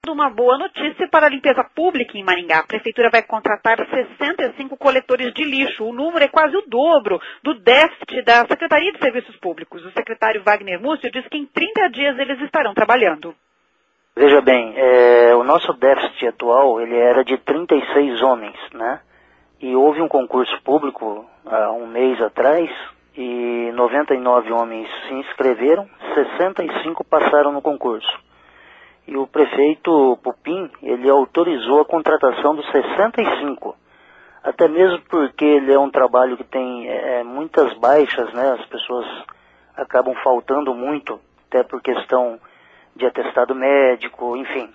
Uma boa notícia para a limpeza pública em Maringá. A Prefeitura vai contratar 65 coletores de lixo. O número é quase o dobro do déficit da Secretaria de Serviços Públicos. O secretário Wagner Múcio diz que em 30 dias eles estarão trabalhando. Veja bem, o nosso déficit atual ele era de 36 homens, né? E houve um concurso público há um mês atrás e 99 homens se inscreveram, 65 passaram no concurso. E o prefeito Pupim, ele autorizou a contratação dos 65, até mesmo porque ele é um trabalho que tem muitas baixas, né? As pessoas acabam faltando muito, até por questão de atestado médico, enfim.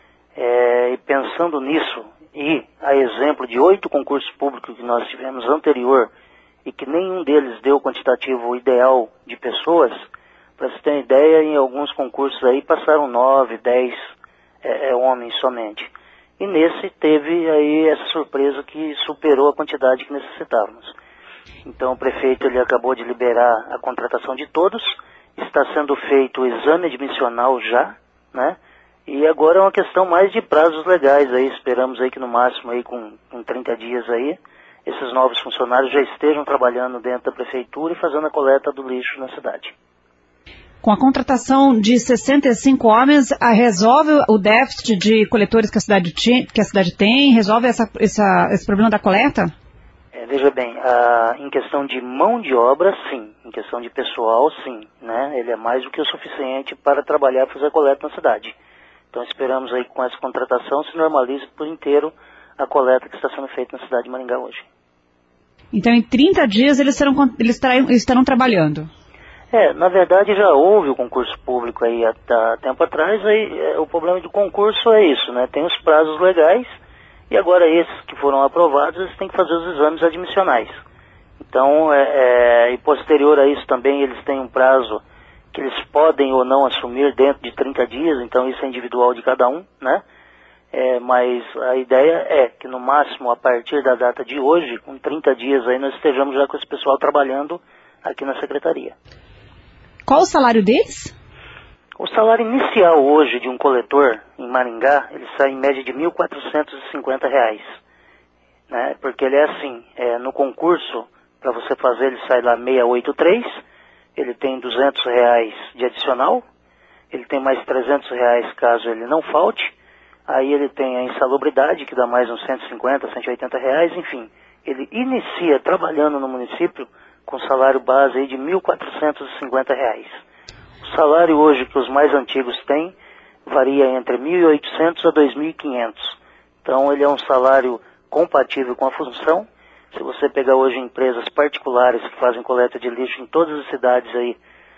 E pensando nisso, e a exemplo de 8 concursos públicos que nós tivemos anterior, e que nenhum deles deu o quantitativo ideal de pessoas, para você ter uma ideia, em alguns concursos aí passaram 9, 10 homens somente. E nesse teve aí essa surpresa que superou a quantidade que necessitávamos. Então o prefeito ele acabou de liberar a contratação de todos, está sendo feito o exame admissional já, né? E agora é uma questão mais de prazos legais aí, esperamos aí que no máximo aí com 30 dias aí, esses novos funcionários já estejam trabalhando dentro da prefeitura e fazendo a coleta do lixo na cidade. Com a contratação de 65 homens, resolve o déficit de coletores que a cidade tem? Resolve esse problema da coleta? Veja bem, em questão de mão de obra, sim. Em questão de pessoal, sim. Né? Ele é mais do que o suficiente para trabalhar e fazer a coleta na cidade. Então esperamos aí que com essa contratação se normalize por inteiro a coleta que está sendo feita na cidade de Maringá hoje. Então em 30 dias eles estarão trabalhando? Na verdade já houve o concurso público aí há tempo atrás, aí o problema do concurso é isso, né? Tem os prazos legais e agora esses que foram aprovados, eles têm que fazer os exames admissionais. Então, e posterior a isso também eles têm um prazo que eles podem ou não assumir dentro de 30 dias, então isso é individual de cada um, né? Mas a ideia é que no máximo a partir da data de hoje, com 30 dias aí nós estejamos já com esse pessoal trabalhando aqui na secretaria. Qual o salário deles? O salário inicial hoje de um coletor em Maringá, ele sai em média de R$ 1.450, né? Porque ele é assim, no concurso, para você fazer, ele sai lá 683, ele tem R$ 200 de adicional, ele tem mais R$ 300 caso ele não falte, aí ele tem a insalubridade, que dá mais uns R$ 150, R$ 180, enfim. Ele inicia trabalhando no município com salário base aí de R$ 1.450. O salário hoje que os mais antigos têm varia entre 1.800 a 2.500. Então ele é um salário compatível com a função. Se você pegar hoje empresas particulares que fazem coleta de lixo em todas as cidades aí,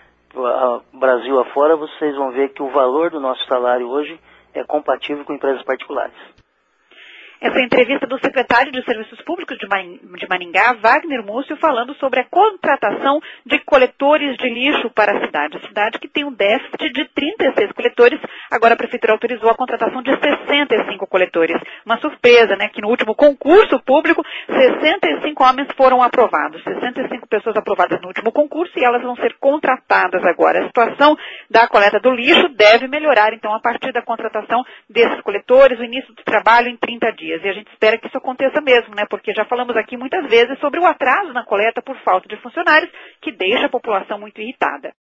Brasil afora, vocês vão ver que o valor do nosso salário hoje é compatível com empresas particulares. Essa entrevista do secretário de Serviços Públicos de Maringá, Wagner Múcio, falando sobre a contratação de coletores de lixo para a cidade. A cidade que tem um déficit de 36 coletores, agora a Prefeitura autorizou a contratação de 65 coletores. Uma surpresa, né, que no último concurso público, 65 homens foram aprovados. 65 pessoas aprovadas no último concurso e elas vão ser contratadas agora. A situação da coleta do lixo deve melhorar, então, a partir da contratação desses coletores, o início do trabalho em 30 dias. E a gente espera que isso aconteça mesmo, né? Porque já falamos aqui muitas vezes sobre o atraso na coleta por falta de funcionários, que deixa a população muito irritada.